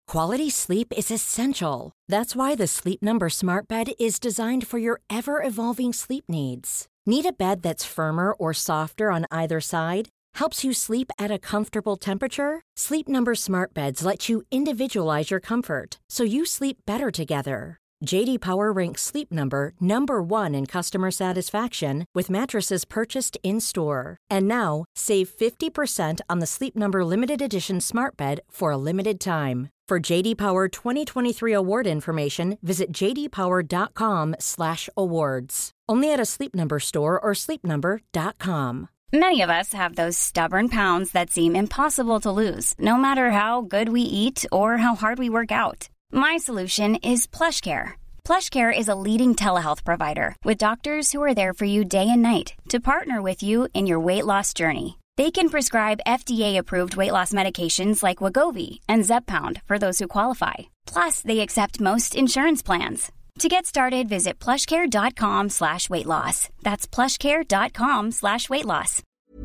Quality sleep is essential. That's why the Sleep Number Smart Bed is designed for your ever-evolving sleep needs. Need a bed that's firmer or softer on either side? Helps you sleep at a comfortable temperature? Sleep Number Smart Beds let you individualize your comfort, so you sleep better together. J.D. Power ranks Sleep Number number 1 in customer satisfaction with mattresses purchased in-store. And now, save 50% on the Sleep Number Limited Edition Smart Bed for a limited time. For J.D. Power 2023 award information, visit jdpower.com/awards. Only at a Sleep Number store or sleepnumber.com. Many of us have those stubborn pounds that seem impossible to lose, no matter how good we eat or how hard we work out. My solution is PlushCare. PlushCare is a leading telehealth provider with doctors who are there for you day and night to partner with you in your weight loss journey. They can prescribe FDA-approved weight loss medications like Wegovy and Zepbound for those who qualify. Plus, they accept most insurance plans. To get started, visit plushcare.com/weightloss. That's plushcare.com/weightloss.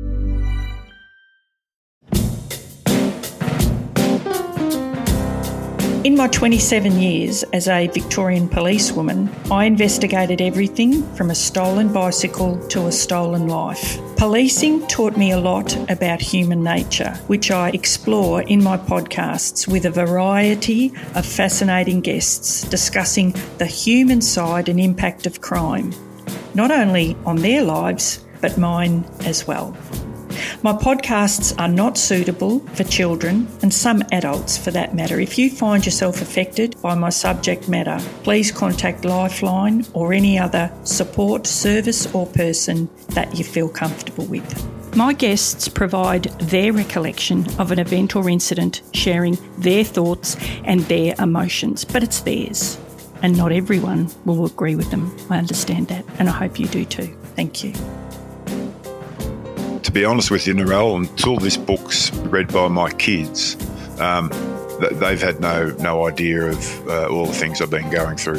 In my 27 years as a Victorian policewoman, I investigated everything from a stolen bicycle to a stolen life. Policing taught me a lot about human nature, which I explore in my podcasts with a variety of fascinating guests discussing the human side and impact of crime, not only on their lives, but mine as well. My podcasts are not suitable for children and some adults for that matter. If you find yourself affected by my subject matter, please contact Lifeline or any other support service or person that you feel comfortable with. My guests provide their recollection of an event or incident, sharing their thoughts and their emotions, but it's theirs. And not everyone will agree with them. I understand that, and I hope you do too. Thank you. To be honest with you, Narelle, until this book's read by my kids, they've had no idea of all the things I've been going through.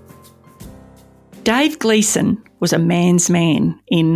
Dave Gleeson was a man's man in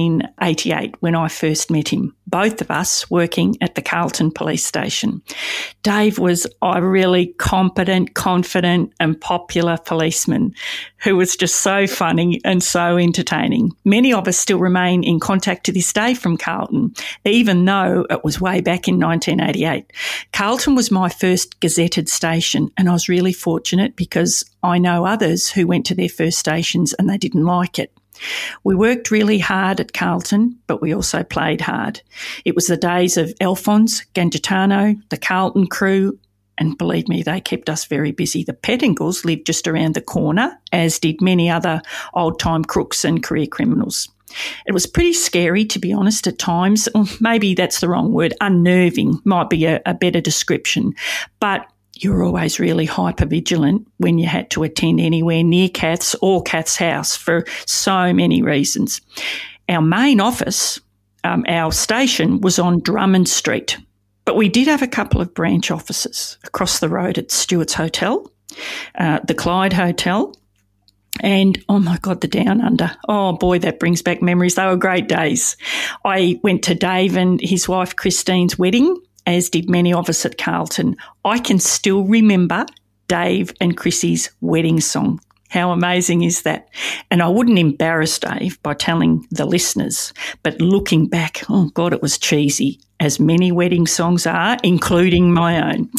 1988 when I first met him, both of us working at the Carlton Police Station. Dave was a really competent, confident and popular policeman who was just so funny and so entertaining. Many of us still remain in contact to this day from Carlton, even though it was way back in 1988. Carlton was my first gazetted station, and I was really fortunate because I know others who went to their first stations and they didn't like it. We worked really hard at Carlton, but we also played hard. It was the days of Alphonse Gangitano, the Carlton crew, and believe me, they kept us very busy. The Pettingles lived just around the corner, as did many other old-time crooks and career criminals. It was pretty scary, to be honest, at times. Or maybe that's the wrong word. Unnerving might be a better description. But you were always really hyper-vigilant when you had to attend anywhere near Kath's or Kath's house for so many reasons. Our main office, our station, was on Drummond Street, but we did have a couple of branch offices across the road at Stewart's Hotel, the Clyde Hotel, and, oh my God, the Down Under. Oh boy, that brings back memories. They were great days. I went to Dave and his wife Christine's wedding, as did many of us at Carlton. I can still remember Dave and Chrissy's wedding song. How amazing is that? And I wouldn't embarrass Dave by telling the listeners, but looking back, oh God, it was cheesy, as many wedding songs are, including my own.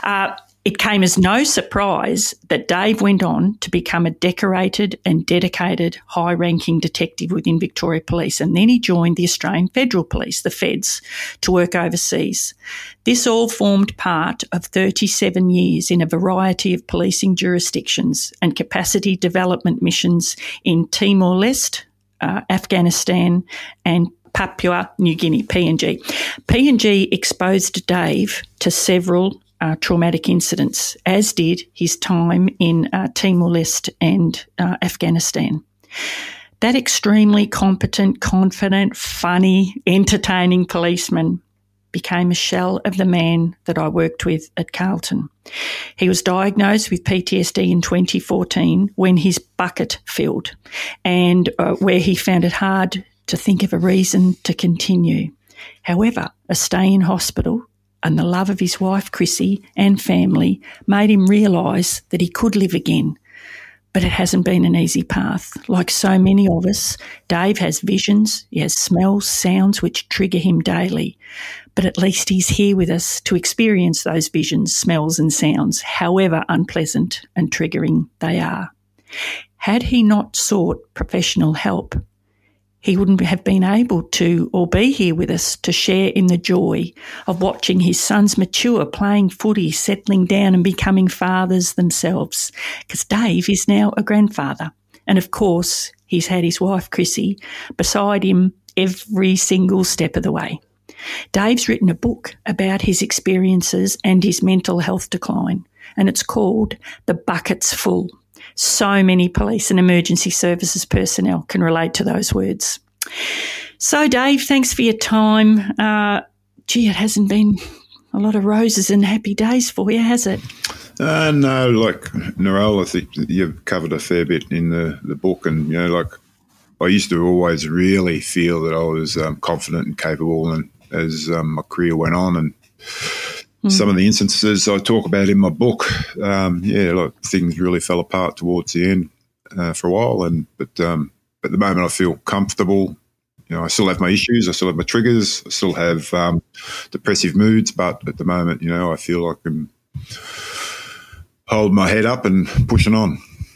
It came as no surprise that Dave went on to become a decorated and dedicated high-ranking detective within Victoria Police, and then he joined the Australian Federal Police, the Feds, to work overseas. This all formed part of 37 years in a variety of policing jurisdictions and capacity development missions in Timor-Leste, Afghanistan and Papua New Guinea, PNG. PNG exposed Dave to several traumatic incidents, as did his time in Timor-Leste and Afghanistan. That extremely competent, confident, funny, entertaining policeman became a shell of the man that I worked with at Carlton. He was diagnosed with PTSD in 2014 when his bucket filled and where he found it hard to think of a reason to continue. However, a stay in hospital and the love of his wife, Chrissy, and family made him realise that he could live again. But it hasn't been an easy path. Like so many of us, Dave has visions, he has smells, sounds which trigger him daily. But at least he's here with us to experience those visions, smells and sounds, however unpleasant and triggering they are. Had he not sought professional help, he wouldn't have been able to or be here with us to share in the joy of watching his sons mature, playing footy, settling down and becoming fathers themselves. Because Dave is now a grandfather. And of course, he's had his wife, Chrissy, beside him every single step of the way. Dave's written a book about his experiences and his mental health decline, and it's called The Bucket's Full. So many police and emergency services personnel can relate to those words. So, Dave, thanks for your time. It hasn't been a lot of roses and happy days for you, has it? No, like Narelle, I think you've covered a fair bit in the book, and I used to always really feel that I was confident and capable, and as my career went on, and some of the instances I talk about in my book, things really fell apart towards the end for a while. But at the moment, I feel comfortable. I still have my issues, I still have my triggers, I still have depressive moods. But at the moment, I feel I can hold my head up and pushing on.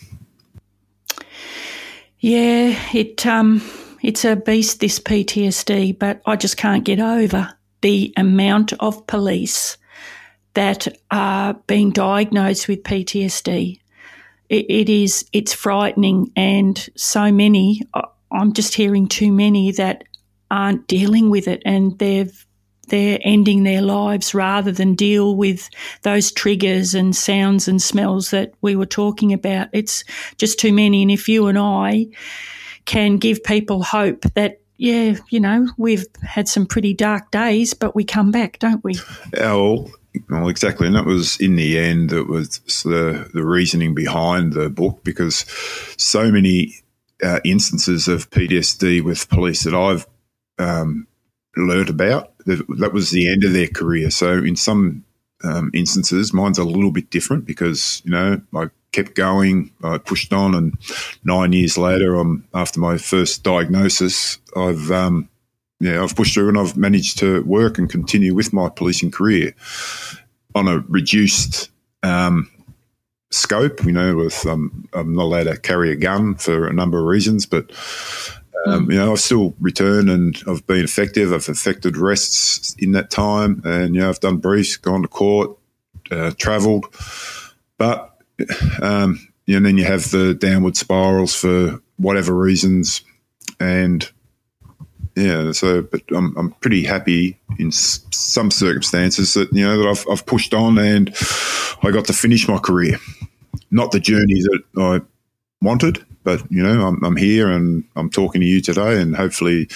Yeah, it's a beast, this PTSD, but I just can't get over the amount of police that are being diagnosed with PTSD. It's frightening, and so many, I'm just hearing too many that aren't dealing with it, and they're ending their lives rather than deal with those triggers and sounds and smells that we were talking about. It's just too many. And if you and I can give people hope that, we've had some pretty dark days, but we come back, don't we? Well, exactly. And that was, in the end, it was the reasoning behind the book, because so many instances of PTSD with police that I've learnt about, that was the end of their career. So in some instances, mine's a little bit different because, I kept going, I pushed on, and 9 years later, after my first diagnosis, I've pushed through and I've managed to work and continue with my policing career on a reduced scope. With I'm not allowed to carry a gun for a number of reasons, but I've still returned and I've been effective. I've effected arrests in that time, and I've done briefs, gone to court, travelled, but then you have the downward spirals for whatever reasons, and. But I'm pretty happy in some circumstances that that I've pushed on and I got to finish my career, not the journey that I wanted, but I'm here and I'm talking to you today, and hopefully,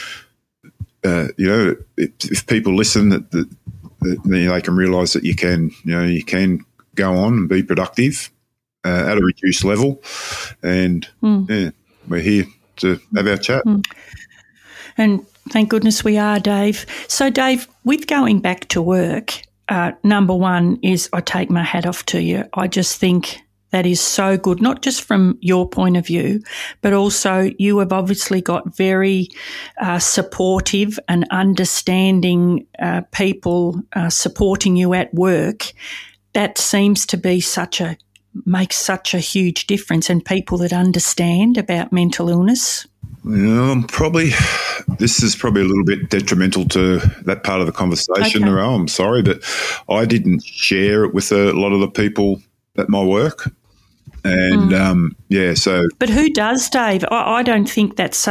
if people listen, that they can realise that you can go on and be productive at a reduced level, and we're here to have our chat. And thank goodness we are, Dave. So, Dave, with going back to work, number one is I take my hat off to you. I just think that is so good, not just from your point of view, but also you have obviously got very supportive and understanding people supporting you at work. That seems to be makes such a huge difference, and people that understand about mental illness. This is probably a little bit detrimental to that part of the conversation. Okay. I'm sorry, but I didn't share it with a lot of the people at my work. And, But who does, Dave? I don't think that's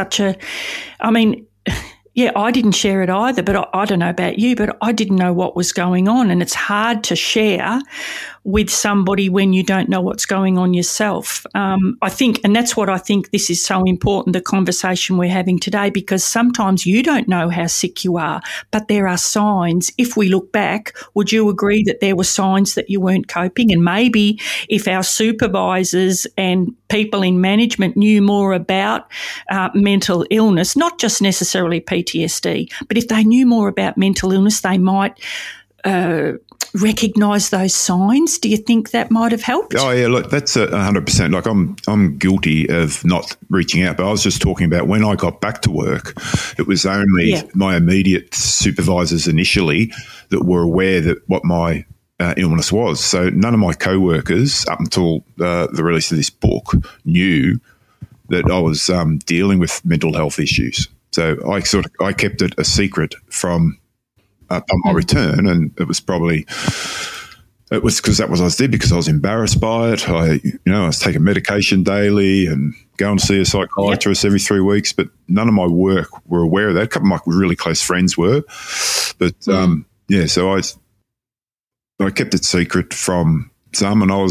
I didn't share it either, but I don't know about you, but I didn't know what was going on, and it's hard to share with somebody when you don't know what's going on yourself. I think, and that's what I think this is so important, the conversation we're having today, because sometimes you don't know how sick you are, but there are signs. If we look back, would you agree that there were signs that you weren't coping? And maybe if our supervisors and people in management knew more about mental illness, not just necessarily PTSD, but if they knew more about mental illness, they might recognise those signs? Do you think that might have helped? Oh yeah, look, that's 100%. Like I'm guilty of not reaching out, but I was just talking about when I got back to work, it was only my immediate supervisors initially that were aware that what my illness was. So none of my co-workers up until the release of this book knew that I was dealing with mental health issues. So I kept it a secret from upon my return, and it was because that was what I did, because I was embarrassed by it. I was taking medication daily and going to see a psychiatrist every 3 weeks, but none of my work were aware of that. A couple of my really close friends were, but so I kept it secret from some, and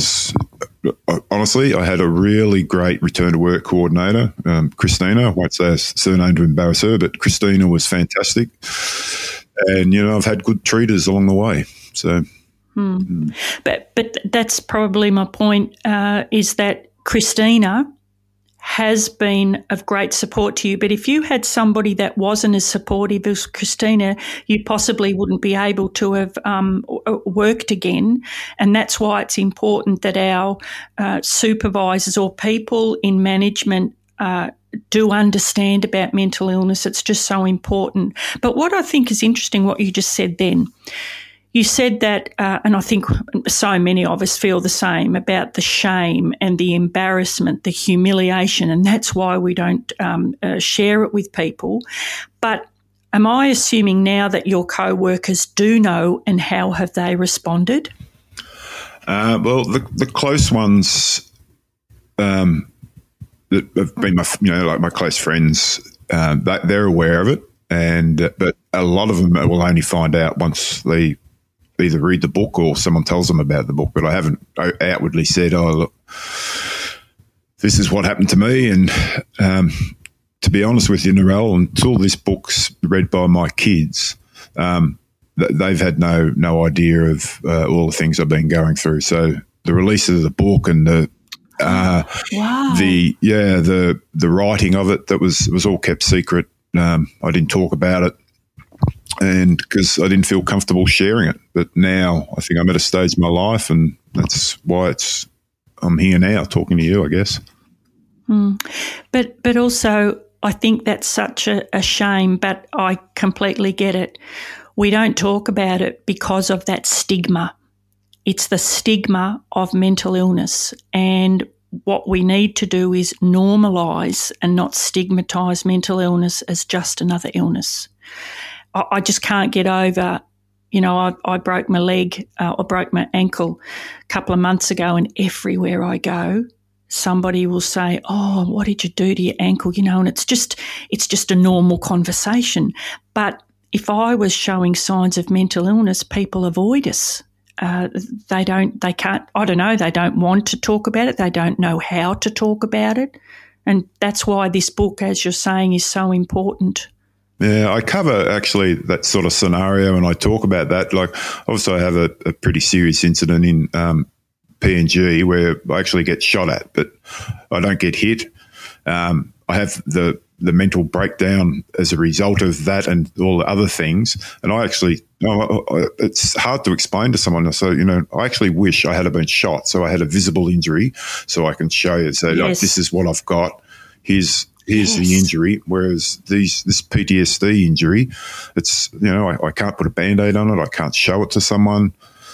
I had a really great return to work coordinator, Christina. I won't say her surname to embarrass her, but Christina was fantastic. And, I've had good treaters along the way. So, But that's probably my point, is that Christina has been of great support to you. But if you had somebody that wasn't as supportive as Christina, you possibly wouldn't be able to have worked again. And that's why it's important that our supervisors or people in management do understand about mental illness. It's just so important. But what I think is interesting, what you just said then, you said that, and I think so many of us feel the same, about the shame and the embarrassment, the humiliation, and that's why we don't share it with people. But am I assuming now that your co-workers do know, and how have they responded? Well, the close ones that have been my close friends, they're aware of it, but a lot of them will only find out once they either read the book or someone tells them about the book. But I haven't outwardly said, "Oh, look, this is what happened to me." And to be honest with you, Narelle, until this book's read by my kids, they've had no idea of all the things I've been going through. So the release of the book and the writing of it, that was all kept secret. I didn't talk about it, and because I didn't feel comfortable sharing it. But now I think I'm at a stage in my life, and that's why I'm here now talking to you, I guess. But also I think that's such a shame, but I completely get it. We don't talk about it because of that stigma. It's the stigma of mental illness, and what we need to do is normalise and not stigmatise mental illness as just another illness. I just can't get over, I broke my leg, I broke my ankle a couple of months ago, and everywhere I go, somebody will say, "Oh, what did you do to your ankle?" And it's just a normal conversation. But if I was showing signs of mental illness, people avoid us. They don't want to talk about it. They don't know how to talk about it. And that's why this book, as you're saying, is so important. Yeah, I cover actually that sort of scenario, and I talk about that. Like, obviously I have a pretty serious incident in PNG where I actually get shot at, but I don't get hit. I have the mental breakdown as a result of that and all the other things. And I actually, it's hard to explain to someone. So, I actually wish I had been shot, so I had a visible injury, so I can show you, say, like, this is what I've got. Here's the injury. Whereas this PTSD injury, it's, I can't put a Band-Aid on it. I can't show it to someone.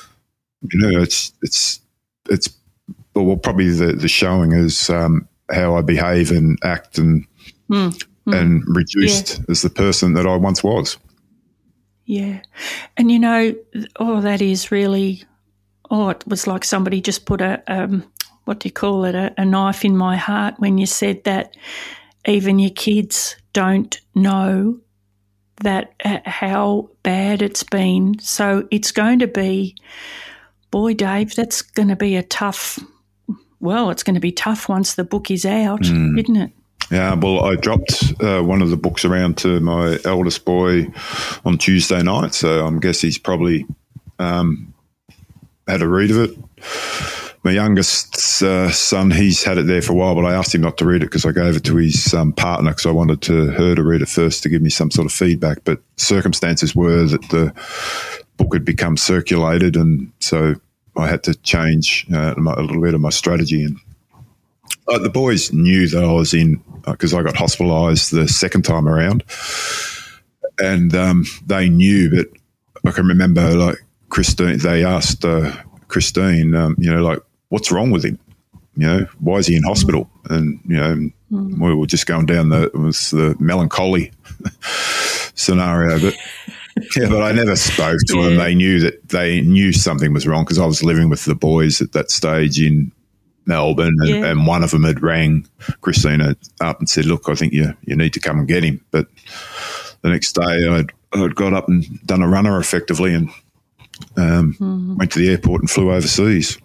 It's probably the showing is how I behave and act and reduced as the person that I once was. Yeah. And, that is really, it was like somebody just put a knife in my heart when you said that even your kids don't know that how bad it's been. So it's going to be, boy, Dave, that's going to be it's going to be tough once the book is out, isn't it? Yeah, well, I dropped one of the books around to my eldest boy on Tuesday night, so I guess he's probably had a read of it. My youngest son, he's had it there for a while, but I asked him not to read it because I gave it to his partner because I wanted her to read it first to give me some sort of feedback. But circumstances were that book had become circulated, and so I had to change a little bit of my strategy. And the boys knew that I was in, because I got hospitalised the second time around, and they knew. But I can remember, like, Christine, they asked Christine, like, what's wrong with him? Why is he in hospital? And, we were just going down the melancholy scenario. But but I never spoke to them. They knew something was wrong, because I was living with the boys at that stage in Melbourne, and one of them had rang Christina up and said, look, I think you need to come and get him. But the next day I'd got up and done a runner effectively, and went to the airport and flew overseas.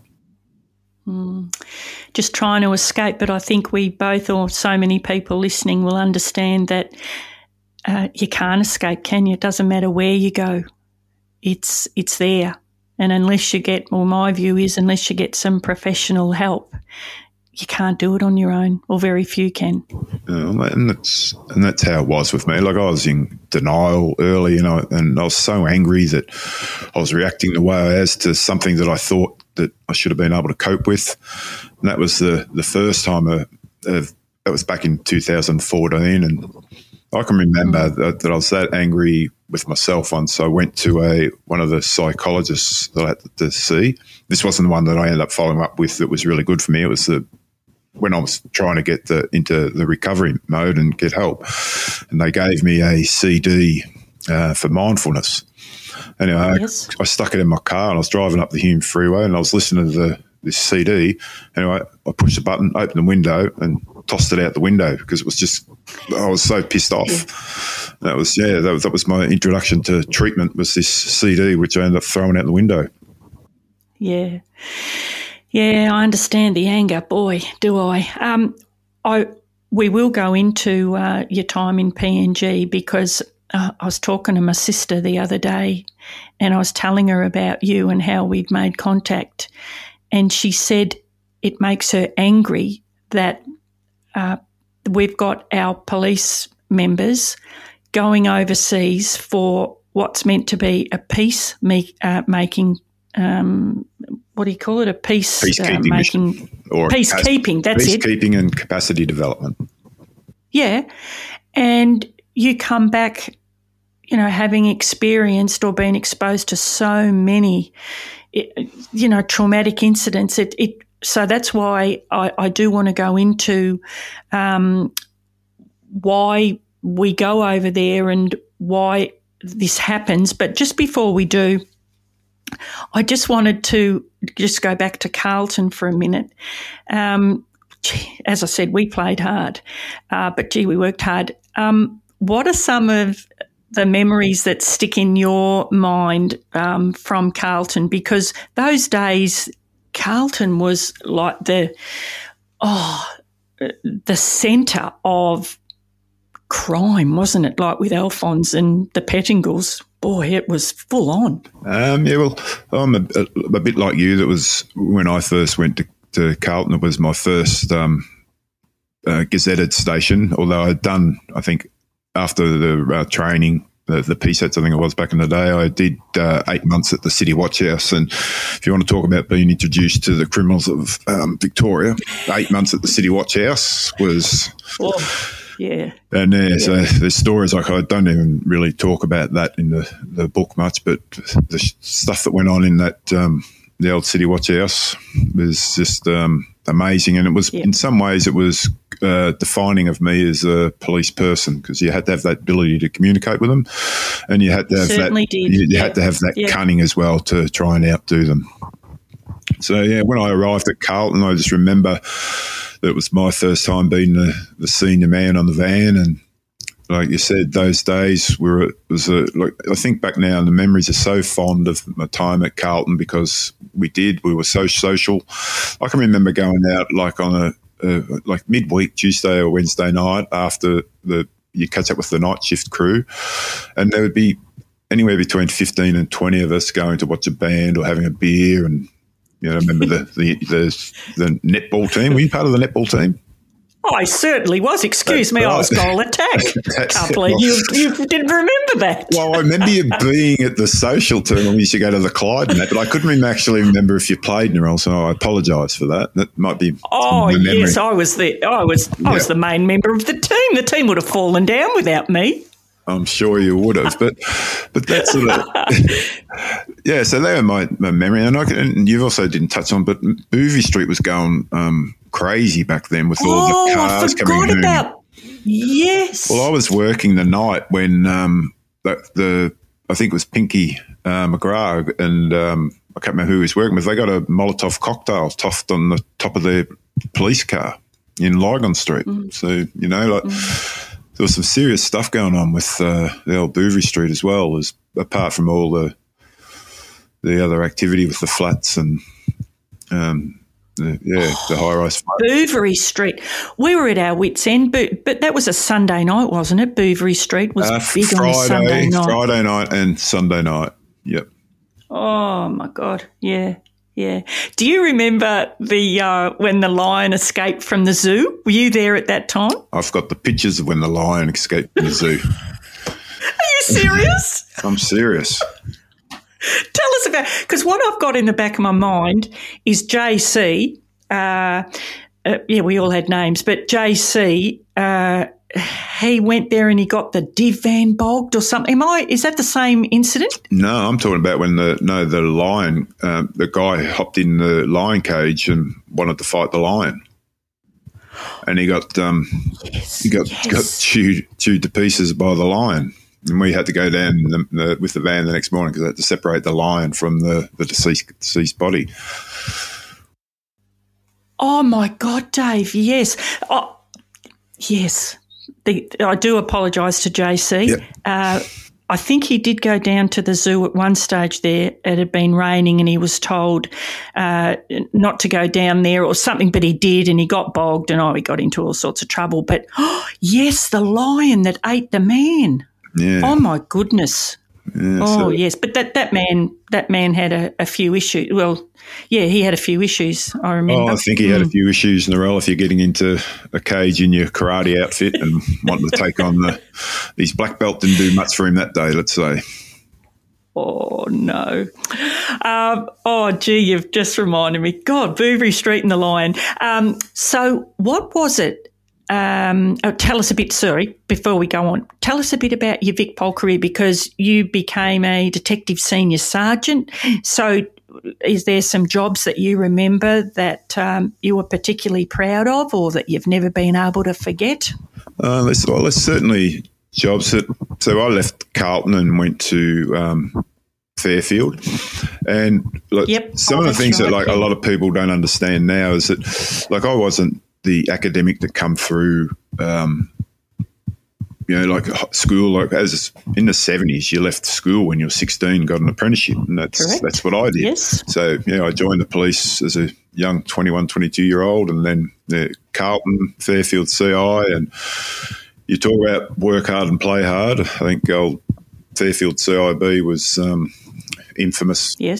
Just trying to escape, but I think we both, or so many people listening, will understand that you can't escape, can you? It doesn't matter where you go. It's there. And unless you get, well, my view is, unless you get some professional help, you can't do it on your own, or very few can. And that's how it was with me. Like, I was in denial early, and I was so angry that I was reacting the way I was to something that I thought that I should have been able to cope with. And that was the first time, that was back in 2014, and I can remember that I was that angry with myself once. I went to one of the psychologists that I had to see. This wasn't the one that I ended up following up with that was really good for me. It was when I was trying to get into the recovery mode and get help. And they gave me a CD for mindfulness. Anyway, yes. I stuck it in my car, and I was driving up the Hume Freeway, and I was listening to this CD. Anyway, I pushed the button, opened the window, and tossed it out the window, because it was just, I was so pissed off. Yeah. That was my introduction to treatment, was this CD, which I ended up throwing out the window. Yeah. Yeah, I understand the anger. Boy, do I. We will go into your time in PNG, because I was talking to my sister the other day, and I was telling her about you and how we'd made contact. And she said it makes her angry that we've got our police members going overseas for what's meant to be a peace making. What do you call it? A peacekeeping making, or peacekeeping. That's it. Peacekeeping and capacity development. Yeah, and you come back, having experienced or been exposed to so many, traumatic incidents. So that's why I do want to go into why we go over there and why this happens. But just before we do, I just wanted to just go back to Carlton for a minute. As I said, we played hard, but we worked hard. What are some of the memories that stick in your mind from Carlton? Because those days, Carlton was like the centre of crime, wasn't it? Like with Alphonse and the Pettingills. Boy, it was full on. Well, I'm a bit like you. That was when I first went to Carlton. It was my first gazetted station, although I'd done, I think, after the training, the PSATs, I think it was back in the day, I did 8 months at the City Watch House. And if you want to talk about being introduced to the criminals of Victoria, 8 months at the City Watch House was... Oh. Yeah. And so there's stories, like, I don't even really talk about that in the book much, but the stuff that went on in that the old City Watch House was just amazing. And it was, in some ways, it was defining of me as a police person, because you had to have that ability to communicate with them, and you had to have you had to have that cunning as well to try and outdo them. So, when I arrived at Carlton, I just remember that it was my first time being the senior man on the van. And like you said, those days I think back now, and the memories are so fond of my time at Carlton, because we were so social. I can remember going out like on like midweek, Tuesday or Wednesday night, after you catch up with the night shift crew, and there would be anywhere between 15 and 20 of us going to watch a band or having a beer. And I remember the netball team. Were you part of the netball team? I certainly was. Excuse me, I was goal attack. Can't believe you didn't remember that. Well, I remember you being at the social tournament. We used to go to the Clyde and that, but I couldn't actually remember if you played Narelle, so I apologise for that. That might be. Oh yes, I was the main member of the team. The team would have fallen down without me. I'm sure you would have, but that's sort of yeah. So they were my memory, and you also didn't touch on, but Bouverie Street was going crazy back then with all the cars coming home. Yes. Well, I was working the night when I think it was Pinky McGrath and I can't remember who he was working with. They got a Molotov cocktail tossed on the top of their police car in Lygon Street. So there was some serious stuff going on with the old Bouverie Street as well, as apart from all the other activity with the flats and the high-rise flats. Bouverie Street. We were at our wits' end, but that was a Sunday night, wasn't it? Bouverie Street was big on Sunday night. Friday night and Sunday night, yep. Oh, my God, yeah. Yeah. Do you remember when the lion escaped from the zoo? Were you there at that time? I've got the pictures of when the lion escaped from the zoo. Are you serious? I'm serious. Tell us about, because what I've got in the back of my mind is JC. We all had names, but JC, he went there and he got the Div Van bogged or something. Is that the same incident? No, I'm talking about when the lion, the guy hopped in the lion cage and wanted to fight the lion, and he got chewed to pieces by the lion, and we had to go down with the van the next morning because I had to separate the lion from the deceased body. Oh my God, Dave! Yes, yes. I do apologise to JC. Yep. I think he did go down to the zoo at one stage there. It had been raining and he was told not to go down there or something, but he did and he got bogged and he got into all sorts of trouble. But, yes, the lion that ate the man. Yeah. Oh, my goodness. Yeah, yes. But that man had a few issues. Well, yeah, he had a few issues, I remember. I think he had a few issues, Narelle, if you're getting into a cage in your karate outfit and wanting to take on his black belt didn't do much for him that day, let's say. Oh, no. You've just reminded me. God, Bouverie Street and the lion. So what was it? Tell us a bit, before we go on, tell us a bit about your VicPol career because you became a detective senior sergeant. So is there some jobs that you remember that you were particularly proud of or that you've never been able to forget? There's certainly jobs so I left Carlton and went to Fairfield. And some of the things that a lot of people don't understand now is that I wasn't the academic that come through, school. As in the 70s, you left school when you were 16, got an apprenticeship, and that's what I did. Yes. So I joined the police as a young 21, 22-year-old, and then Carlton, Fairfield CI, and you talk about work hard and play hard. I think old Fairfield CIB was infamous. Yes.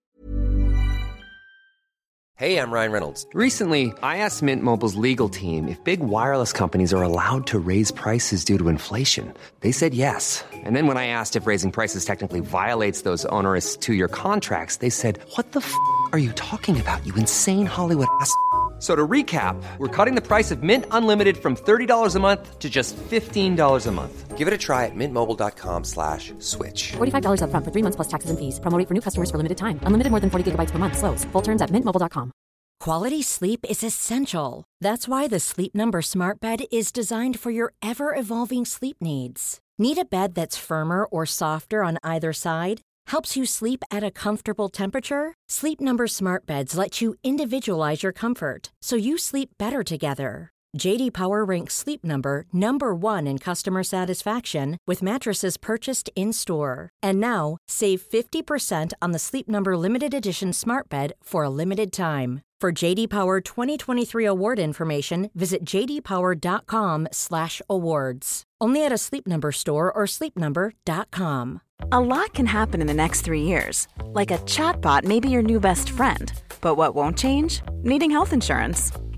Hey, I'm Ryan Reynolds. Recently, I asked Mint Mobile's legal team if big wireless companies are allowed to raise prices due to inflation. They said yes. And then when I asked if raising prices technically violates those onerous 2-year contracts, they said, "What the f*** are you talking about, you insane Hollywood ass?" So to recap, we're cutting the price of Mint Unlimited from $30 a month to just $15 a month. Give it a try at mintmobile.com/switch. $45 up front for 3 months plus taxes and fees. Promo rate for new customers for limited time. Unlimited more than 40 gigabytes per month. Slows full terms at mintmobile.com. Quality sleep is essential. That's why the Sleep Number Smart Bed is designed for your ever-evolving sleep needs. Need a bed that's firmer or softer on either side? Helps you sleep at a comfortable temperature? Sleep Number Smart Beds let you individualize your comfort, so you sleep better together. J.D. Power ranks Sleep Number number 1 in customer satisfaction with mattresses purchased in-store. And now, save 50% on the Sleep Number Limited Edition Smart Bed for a limited time. For J.D. Power 2023 award information, visit jdpower.com/awards. Only at a Sleep Number store or sleepnumber.com. A lot can happen in the next 3 years. Like a chatbot may be your new best friend. But what won't change? Needing health insurance.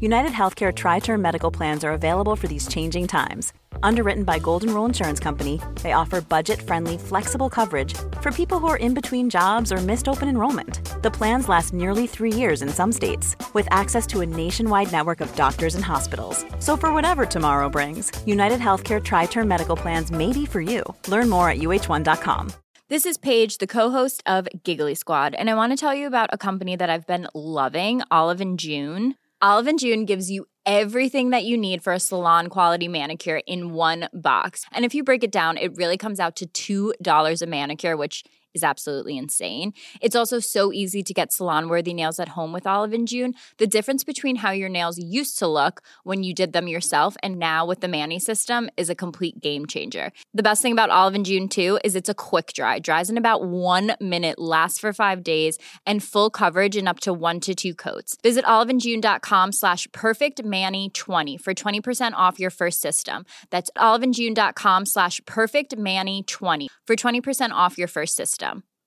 United Healthcare Tri-Term Medical Plans are available for these changing times. Underwritten by Golden Rule Insurance Company, they offer budget-friendly, flexible coverage for people who are in between jobs or missed open enrollment. The plans last nearly 3 years in some states, with access to a nationwide network of doctors and hospitals. So for whatever tomorrow brings, United Healthcare Tri-Term Medical Plans may be for you. Learn more at uh1.com. This is Paige, the co-host of Giggly Squad, and I want to tell you about a company that I've been loving, Olive & June. Olive & June gives you everything that you need for a salon-quality manicure in one box. And if you break it down, it really comes out to $2 a manicure, which is absolutely insane. It's also so easy to get salon-worthy nails at home with Olive & June. The difference between how your nails used to look when you did them yourself and now with the Mani system is a complete game changer. The best thing about Olive & June, too, is it's a quick dry. Dries in about 1 minute, lasts for 5 days, and full coverage in up to 1 to 2 coats. Visit oliveandjune.com/perfectmani20 for 20% off your first system. That's oliveandjune.com/perfectmani20 for 20% off your first system.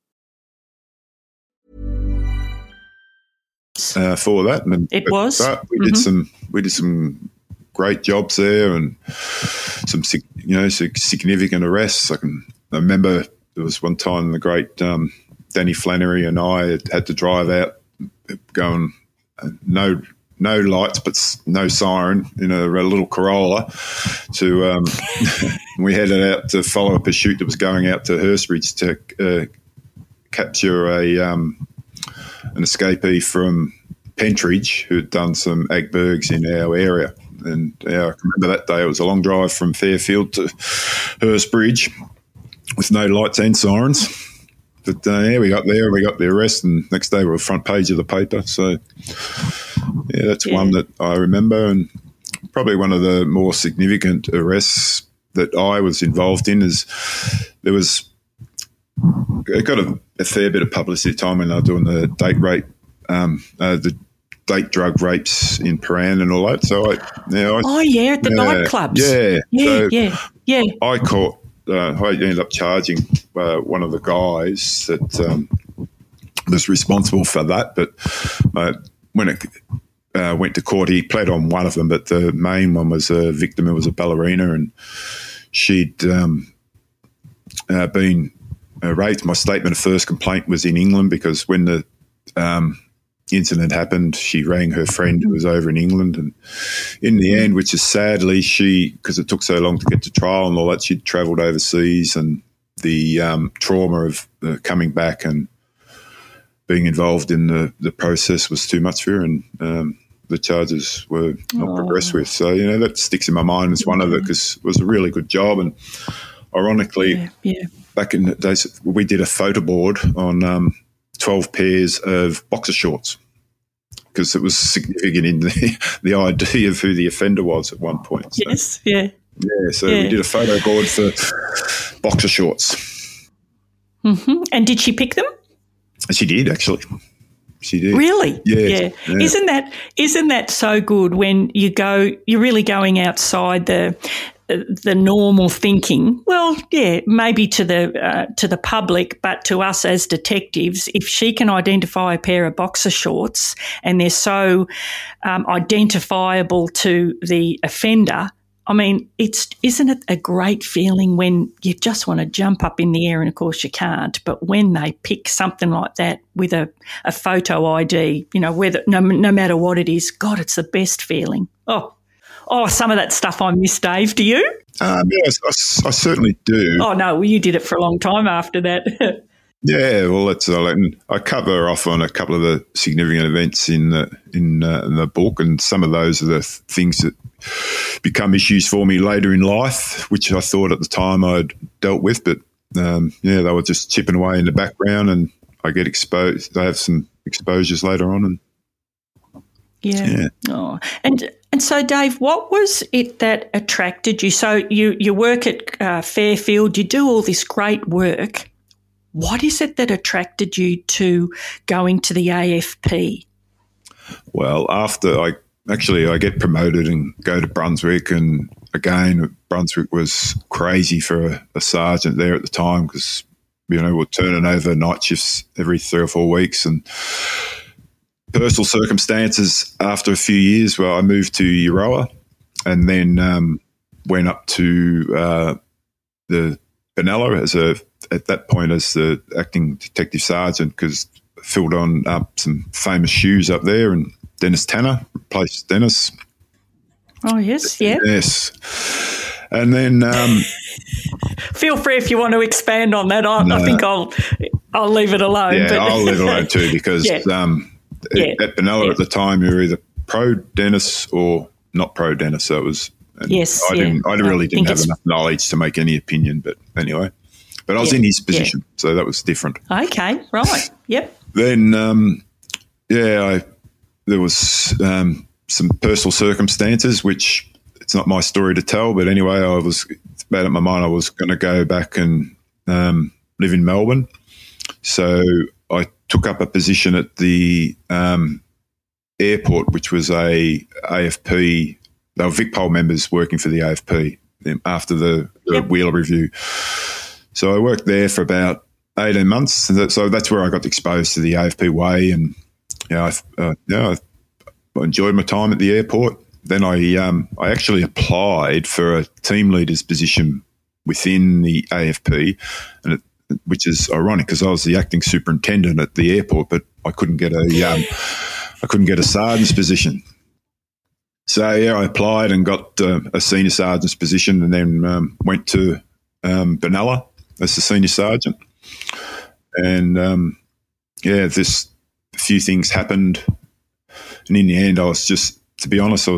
For that, and It was. we did some great jobs there, and some significant arrests. I remember there was one time the great Danny Flannery and I had to drive out, going no lights but no siren in a little Corolla. To we headed out to follow a pursuit that was going out to Hurstbridge to capture an escapee from Pentridge who had done some ag-burgs in our area. And I remember that day it was a long drive from Fairfield to Hurstbridge with no lights and sirens. But we got there, we got the arrest, and next day we were front page of the paper. So, that's one that I remember. And probably one of the more significant arrests that I was involved in is it got a fair bit of publicity at the time when they were doing the date rape, the date drug rapes in Paran and all that. So at the nightclubs. Yeah. I caught. I ended up charging one of the guys that was responsible for that. But when it went to court, he pled on one of them, but the main one was a victim who was a ballerina, and she'd been raped. My statement of first complaint was in England because when the incident happened, she rang her friend who was over in England, and in the end, which is sadly, because it took so long to get to trial and all that, she'd travelled overseas, and the trauma of coming back and being involved in the process was too much for her, and the charges were not progressed with. So, that sticks in my mind as one of it because it was a really good job. And ironically, back in the days, we did a photo board on 12 pairs of boxer shorts because it was significant in the ID of who the offender was at one point. So, yes, yeah. Yeah, so we did a photo board for boxer shorts. Mm-hmm. And did she pick them? She did, actually. She did. Really? Yeah. Isn't that so good when you're really going outside the normal thinking? Well, yeah, maybe to the public, but to us as detectives, if she can identify a pair of boxer shorts and they're so identifiable to the offender, I mean, isn't it a great feeling when you just want to jump up in the air, and of course you can't, but when they pick something like that with a photo ID, whether no matter what it is, God, it's the best feeling. Oh, some of that stuff I miss, Dave. Do you? Yes, I certainly do. Oh, no, well, you did it for a long time after that. Yeah, well, that's I cover off on a couple of the significant events in the book, and some of those are the things that become issues for me later in life, which I thought at the time I'd dealt with, but they were just chipping away in the background, and I get exposed. I have some exposures later on, and yeah. Oh, and so, Dave, what was it that attracted you? So you work at Fairfield, you do all this great work. What is it that attracted you to going to the AFP? Well, after I get promoted and go to Brunswick, and again, Brunswick was crazy for a sergeant there at the time because, we're turning over night shifts every 3 or 4 weeks, and personal circumstances, after a few years, I moved to Euroa and then went up to the Benalla at that point as the acting detective sergeant, because filled on up some famous shoes up there, and Dennis Tanner replaced Dennis. Oh, yes, yeah. Yes. And then feel free if you want to expand on that. I think I'll leave it alone. Yeah, but I'll leave it alone too, because at Benalla at the time you were either pro Dennis or not pro Dennis. So it was. I really didn't have enough knowledge to make any opinion, but anyway. But I was in his position, so that was different. Okay, right, yep. Then, there was some personal circumstances, which it's not my story to tell, but anyway, I was made up my mind I was going to go back and live in Melbourne. So I took up a position at the airport, which was a AFP. They were VicPol members working for the AFP after the Wheeler Review. So I worked there for about 18 months. So that's where I got exposed to the AFP way, and I enjoyed my time at the airport. Then I actually applied for a team leader's position within the AFP, which is ironic because I was the acting superintendent at the airport, but I couldn't get a sergeant's position. So I applied and got a senior sergeant's position, and then went to Benalla as the senior sergeant. And a few things happened, and in the end, to be honest,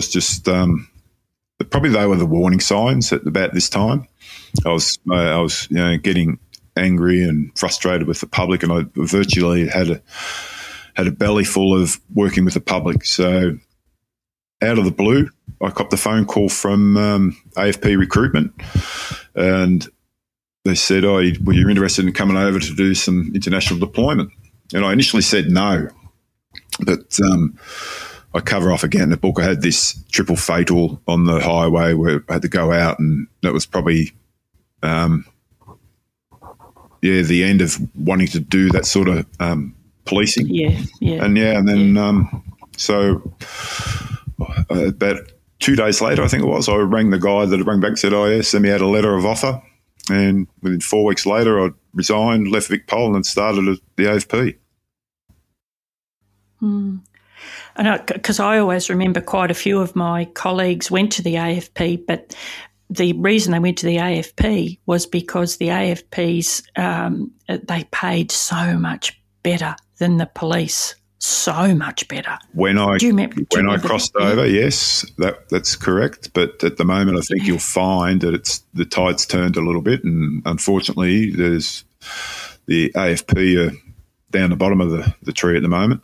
probably they were the warning signs at about this time. I was getting angry and frustrated with the public, and I virtually had a belly full of working with the public. So out of the blue, I got the phone call from AFP recruitment, and they said, "Oh, were you interested in coming over to do some international deployment?" And I initially said no, but I cover off again in the book. I had this triple fatal on the highway where I had to go out, and that was probably the end of wanting to do that sort of policing. And then so about 2 days later, I think it was, I rang the guy that had rang back and said, "Oh, yeah, send me out a letter of offer." And within 4 weeks later, I resigned, left VicPol, and started at the AFP. Because I always remember quite a few of my colleagues went to the AFP, but the reason they went to the AFP was because the AFPs, they paid so much better than the police. So much better. When I crossed over, yes, that's correct. But at the moment, I think you'll find that the tide's turned a little bit, and unfortunately, there's the AFP are down the bottom of the tree at the moment.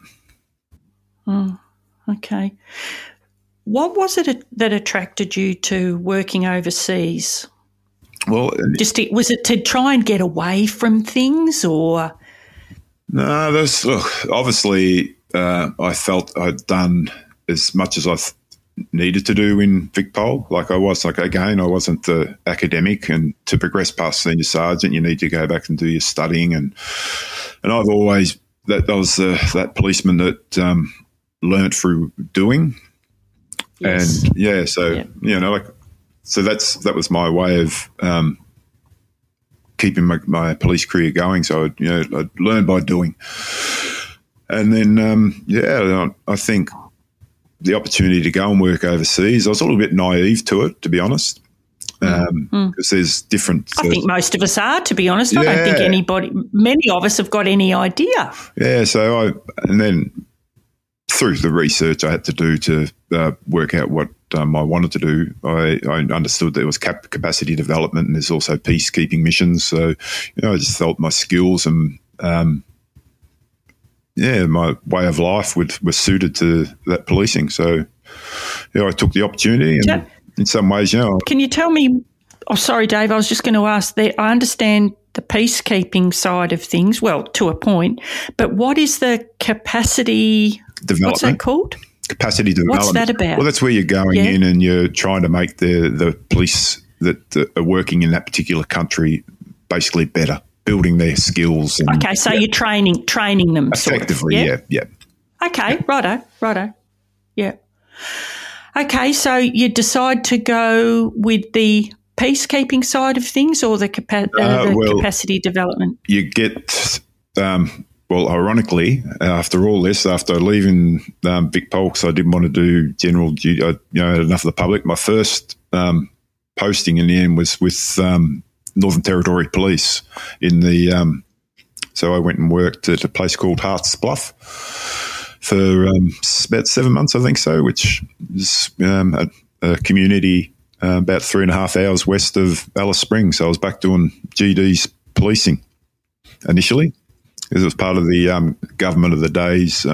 Okay. What was it that attracted you to working overseas? Well, was it to try and get away from things, or? No, obviously I felt I'd done as much as I needed to do in VicPol. I wasn't the academic, and to progress past senior sergeant, you need to go back and do your studying. And I've always, that was that policeman that learnt through doing. Yes. And so that was my way of keeping my police career going. So I'd learn by doing. And then, I think the opportunity to go and work overseas, I was a little bit naive to it, to be honest, because there's different. I think most of us are, to be honest. I don't think many of us have got any idea. Yeah, so and then through the research I had to do to work out what I wanted to do, I understood there was capacity development, and there's also peacekeeping missions. So, I just felt my skills and my way of life was suited to that policing. So, I took the opportunity, and in some ways, Can you tell me? Oh, sorry, Dave. I was just going to ask. I understand the peacekeeping side of things, well, to a point, but what is the capacity development? What's that called? Capacity development. What's that about? Well, that's where you're going in and you're trying to make the police that are working in that particular country basically better, building their skills. And, okay, so you're training them effectively, sort of, yeah. Okay, righto. Yeah. Okay, so you decide to go with the peacekeeping side of things or the capacity development? You get, ironically, after all this, after leaving Vic Pol, because I didn't want to do general duty, I had enough of the public. My first posting in the end was with Northern Territory Police in the. So I went and worked at a place called Harts Bluff for about 7 months, I think so, which is a community about 3.5 hours west of Alice Springs. So I was back doing GD's policing initially, because it was part of the government of the day's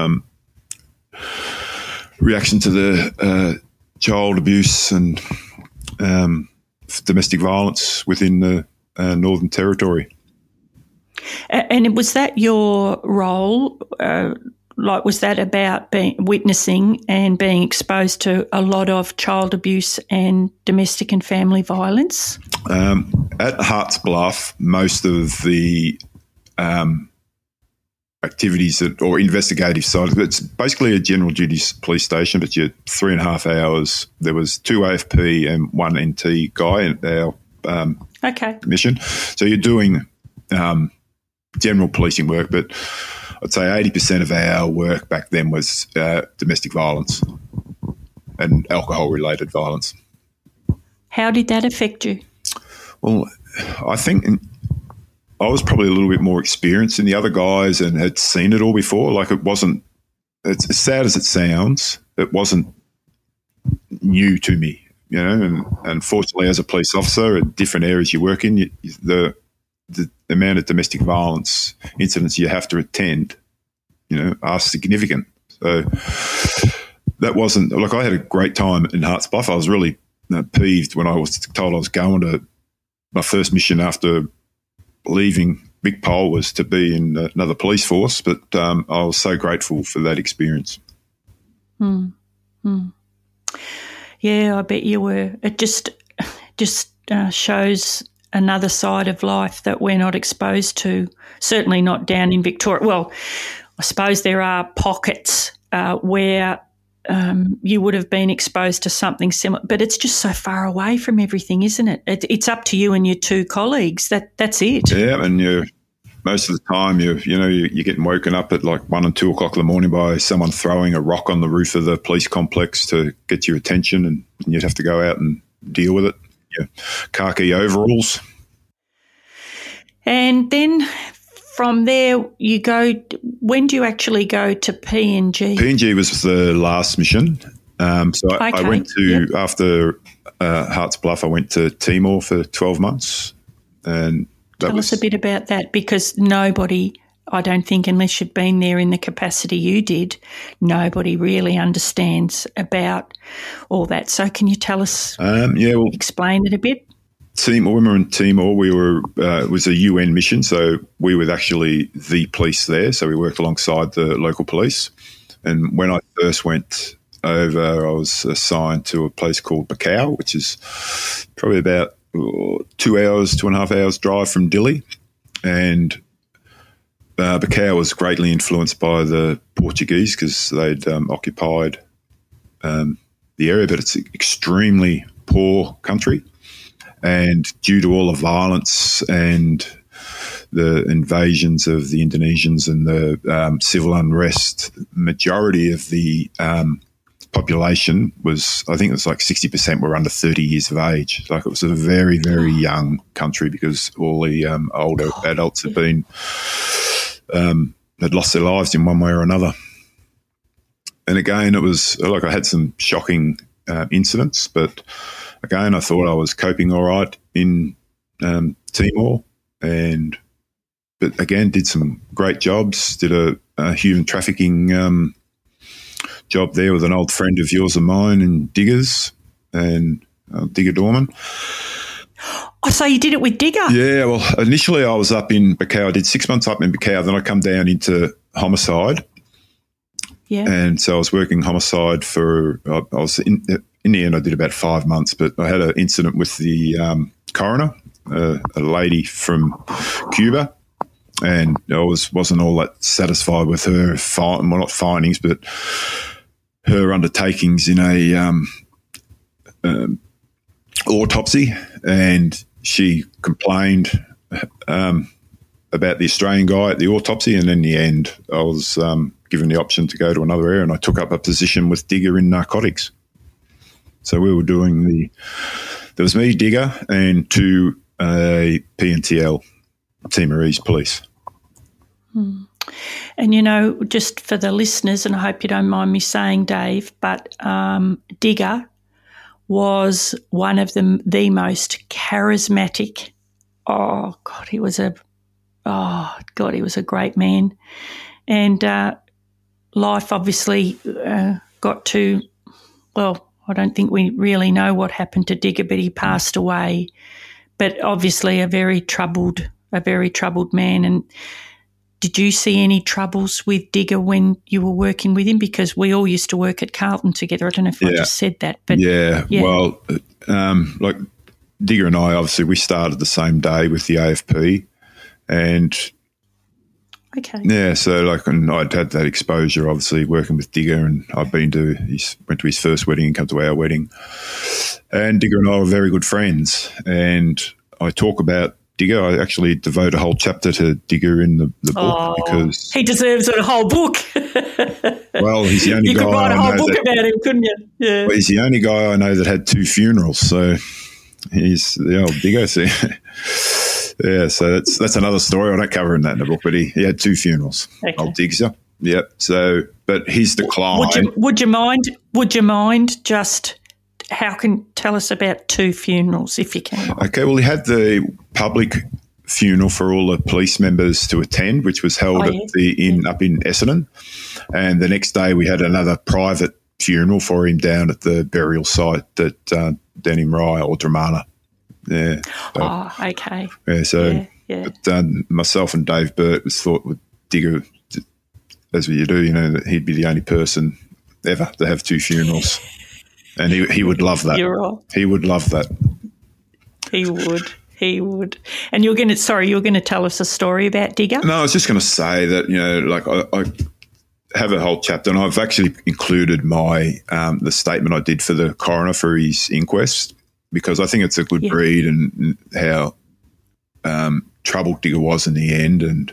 reaction to the child abuse and domestic violence within the Northern Territory. And was that your role? Was that about witnessing and being exposed to a lot of child abuse and domestic and family violence? At Harts Bluff, most of the activities or investigative side, it's basically a general duties police station, but you're 3.5 hours. There was 2 AFP and 1 NT guy in our mission. So you're doing general policing work, but I'd say 80% of our work back then was domestic violence and alcohol-related violence. How did that affect you? Well, I think I was probably a little bit more experienced than the other guys and had seen it all before. Like, it wasn't, it's as sad as it sounds, it wasn't new to me, and fortunately as a police officer at different areas you work in, the amount of domestic violence incidents you have to attend, are significant. So that wasn't, like, I had a great time in Harts Bluff. I was really peeved when I was told I was going to, my first mission after leaving Vic Pol was to be in another police force, but I was so grateful for that experience. Yeah, I bet you were. It just shows another side of life that we're not exposed to, certainly not down in Victoria. Well, I suppose there are pockets where you would have been exposed to something similar, but it's just so far away from everything, isn't it? It's up to you and your 2 colleagues. That's it. Yeah, and most of the time you're getting woken up at like 1 and 2 o'clock in the morning by someone throwing a rock on the roof of the police complex to get your attention, and you'd have to go out and deal with it. Your khaki overalls. And then from there you go, when do you actually go to PNG? PNG was the last mission. I went to, after Harts Bluff, I went to Timor for 12 months. And tell us a bit about that, because nobody, I don't think, unless you've been there in the capacity you did, nobody really understands about all that. So can you tell us, explain it a bit? When we were in Timor, it was a UN mission, so we were actually the police there, so we worked alongside the local police. And when I first went over, I was assigned to a place called Bacau, which is probably about 2.5 hours drive from Dili. And Bacau was greatly influenced by the Portuguese because they'd occupied the area, but it's an extremely poor country. And due to all the violence and the invasions of the Indonesians and the civil unrest, majority of the population was, I think it was like 60% were under 30 years of age. Like, it was a very, very young country because all the older adults had been had lost their lives in one way or another. And again, it was like I had some shocking incidents, but again, I thought I was coping all right in Timor, but again, did some great jobs. Did a human trafficking job there with an old friend of yours and mine in Diggers and Digger Dorman. Oh, so you did it with Digger? Yeah, well, initially I was up in Bacau. I did 6 months up in Bacau, then I come down into homicide. Yeah. And so I was working homicide for, I was in the end I did about 5 months, but I had an incident with the coroner, a lady from Cuba, And I wasn't all that satisfied with her, not findings, but her undertakings in a autopsy. And she complained about the Australian guy at the autopsy. And in the end, I was given the option to go to another area, and I took up a position with Digger in narcotics. So we were doing there was me, Digger, and two PNTL, Timorese police. And, you know, just for the listeners, and I hope you don't mind me saying, Dave, but Digger was one of the most charismatic. Oh, God, he was a great man. And life obviously got to, well, I don't think we really know what happened to Digger, but he passed away. But obviously a very troubled man. And did you see any troubles with Digger when you were working with him? Because we all used to work at Carlton together. I don't know if I just said that. But well, like Digger and I, obviously we started the same day with the AFP. And okay. Yeah, so and I'd had that exposure, obviously, working with Digger, and went to his first wedding and come to our wedding. And Digger and I were very good friends. And I talk about Digger. I actually devote a whole chapter to Digger in the book because he deserves a whole book. Well, he's the only guy. You could write a whole book about him, couldn't you? Yeah. Well, he's the only guy I know that had two funerals. So he's the old Digger. So yeah, so that's another story. I don't cover that in the book, but he had two funerals. Okay. Old Digger. Yep. So, but his decline. Would you mind just tell us about two funerals if you can? Okay. Well, he had the public funeral for all the police members to attend, which was held up in Essendon, and the next day we had another private funeral for him down at the burial site at Denham Rye or Dramana. Yeah. So, okay. Yeah. So, but myself and Dave Burt was thought with Digger, as you do, you know, that he'd be the only person ever to have two funerals, and he would love that. You're right. He would love that. He would. And you're going to tell us a story about Digger? No, I was just going to say that, you know, like I have a whole chapter, and I've actually included my the statement I did for the coroner for his inquest, because I think it's a good read and how troubled Digger was in the end, and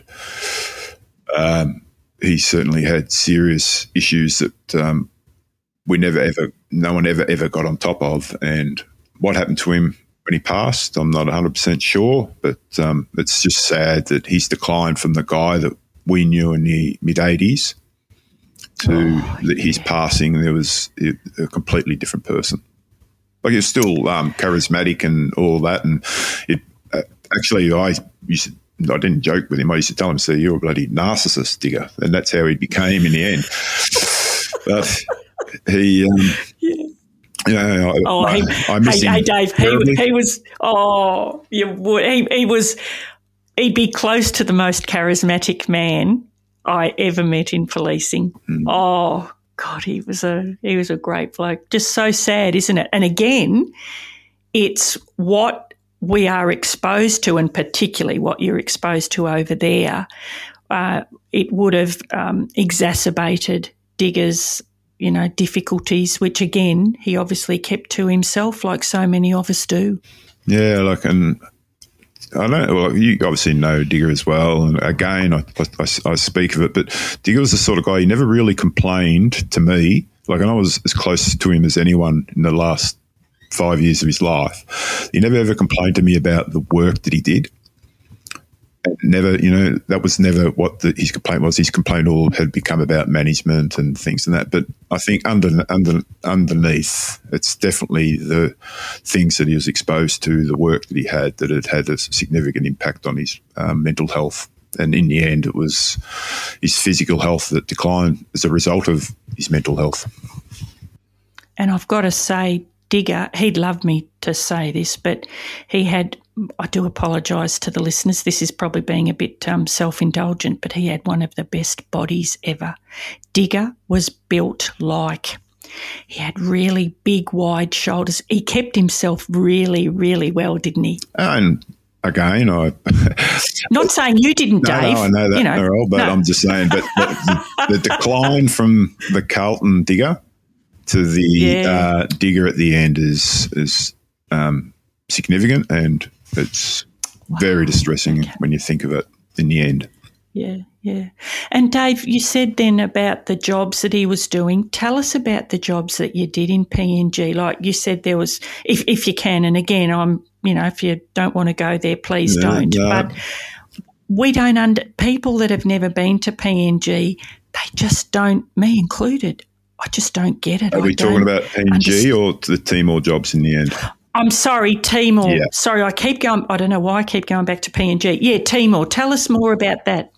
he certainly had serious issues that no one ever got on top of. And what happened to him when he passed, I'm not 100% sure, but it's just sad that he's declined from the guy that we knew in the mid-'80s to his passing. There was a completely different person. Like, he's still charismatic and all that. And actually, I didn't joke with him. I used to tell him, "See, you're a bloody narcissist, Digger," and that's how he became in the end. But he, I miss him. Hey, Dave, he was. Oh, you would. He was. He'd be close to the most charismatic man I ever met in policing. Oh, God, he was a great bloke. Just so sad, isn't it? And again, it's what we are exposed to, and particularly what you're exposed to over there. It would have exacerbated Digger's, you know, difficulties, which again he obviously kept to himself, like so many of us do. Yeah, and I don't know. Well, you obviously know Digger as well, and again, I speak of it. But Digger was the sort of guy, he never really complained to me. Like, and I was as close to him as anyone in the last 5 years of his life. He never ever complained to me about the work that he did. Never, you know, that was never what his complaint was. His complaint all had become about management and things and that. But I think underneath, it's definitely the things that he was exposed to, the work that he had, that it had a significant impact on his mental health. And in the end, it was his physical health that declined as a result of his mental health. And I've got to say, Digger, he'd love me to say this, but he had, I do apologise to the listeners, this is probably being a bit self-indulgent, but he had one of the best bodies ever. Digger was built he had really big, wide shoulders. He kept himself really, really well, didn't he? And again, Not saying you didn't, Dave. No, I know that, Narelle, but I'm just saying, but the decline from the Carlton digger to the digger at the end is significant, and it's very distressing when you think of it in the end. Yeah. And Dave, you said then about the jobs that he was doing. Tell us about the jobs that you did in PNG. Like you said, there was, if you can, and again, if you don't want to go there, please don't. No. But we don't people that have never been to PNG, they just don't, me included, I just don't get it. Are we talking about PNG or the Timor jobs in the end? I'm sorry, Timor. Yeah. Sorry, I don't know why I keep going back to PNG. Yeah, Timor. Tell us more about that.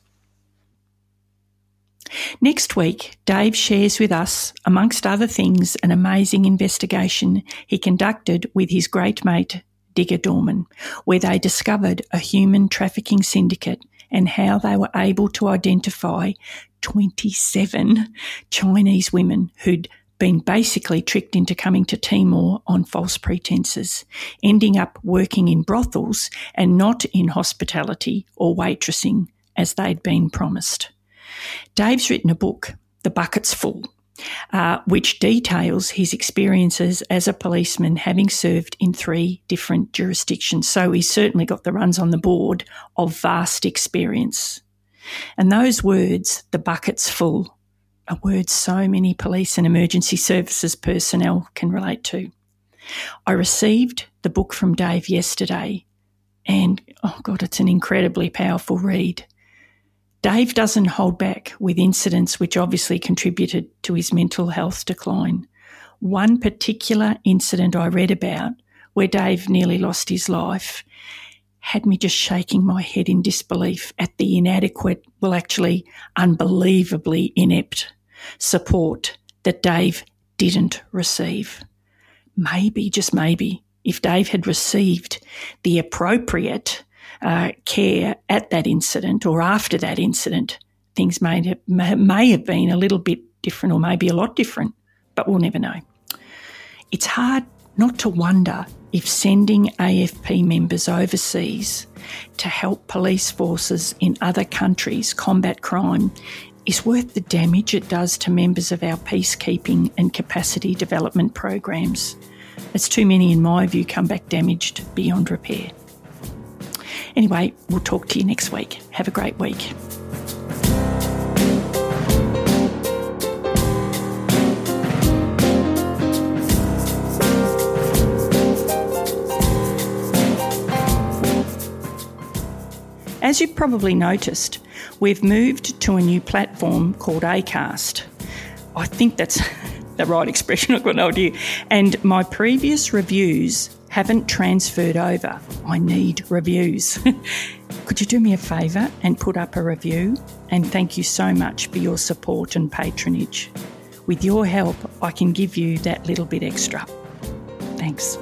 Next week, Dave shares with us, amongst other things, an amazing investigation he conducted with his great mate, Digger Dorman, where they discovered a human trafficking syndicate and how they were able to identify 27 Chinese women who'd been basically tricked into coming to Timor on false pretences, ending up working in brothels and not in hospitality or waitressing as they'd been promised. Dave's written a book, The Bucket's Full, which details his experiences as a policeman, having served in 3 different jurisdictions. So he's certainly got the runs on the board of vast experience. And those words, the bucket's full, are words so many police and emergency services personnel can relate to. I received the book from Dave yesterday, and, it's an incredibly powerful read. Dave doesn't hold back with incidents which obviously contributed to his mental health decline. One particular incident I read about, where Dave nearly lost his life, had me just shaking my head in disbelief at the inadequate, actually unbelievably inept support that Dave didn't receive. Maybe, just maybe, if Dave had received the appropriate care at that incident or after that incident, things may have been a little bit different, or maybe a lot different, but we'll never know. It's hard not to wonder if sending AFP members overseas to help police forces in other countries combat crime is worth the damage it does to members of our peacekeeping and capacity development programs. It's too many, in my view, come back damaged beyond repair. Anyway, we'll talk to you next week. Have a great week. As you've probably noticed, we've moved to a new platform called Acast. I think that's the right expression, I've got no idea. And my previous reviews haven't transferred over. I need reviews. Could you do me a favour and put up a review? And thank you so much for your support and patronage. With your help, I can give you that little bit extra. Thanks.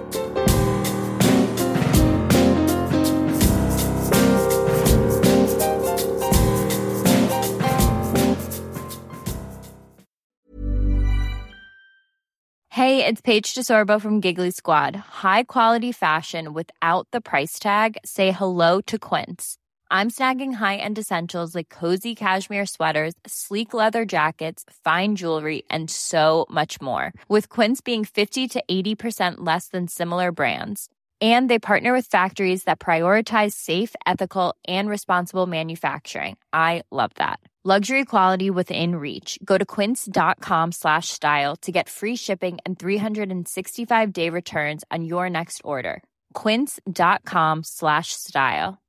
Hey, it's Paige DeSorbo from Giggly Squad. High quality fashion without the price tag. Say hello to Quince. I'm snagging high-end essentials like cozy cashmere sweaters, sleek leather jackets, fine jewelry, and so much more. With Quince being 50 to 80% less than similar brands. And they partner with factories that prioritize safe, ethical, and responsible manufacturing. I love that. Luxury quality within reach. Go to quince.com/style to get free shipping and 365-day returns on your next order. Quince.com/style.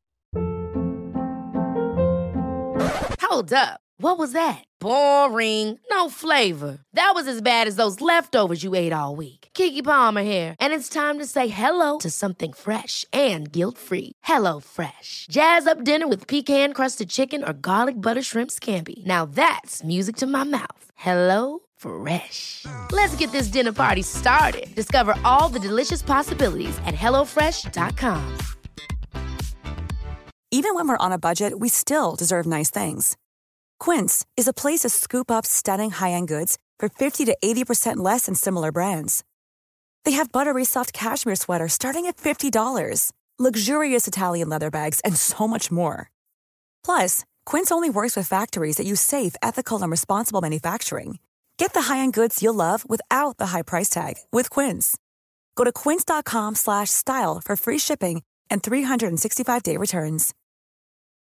Hold up. What was that? Boring. No flavor. That was as bad as those leftovers you ate all week. Keke Palmer here. And it's time to say hello to something fresh and guilt-free. Hello Fresh. Jazz up dinner with pecan-crusted chicken or garlic butter shrimp scampi. Now that's music to my mouth. Hello Fresh. Let's get this dinner party started. Discover all the delicious possibilities at HelloFresh.com. Even when we're on a budget, we still deserve nice things. Quince is a place to scoop up stunning high-end goods for 50 to 80% less than similar brands. They have buttery soft cashmere sweaters starting at $50, luxurious Italian leather bags, and so much more. Plus, Quince only works with factories that use safe, ethical, and responsible manufacturing. Get the high-end goods you'll love without the high price tag with Quince. Go to quince.com/style for free shipping and 365-day returns.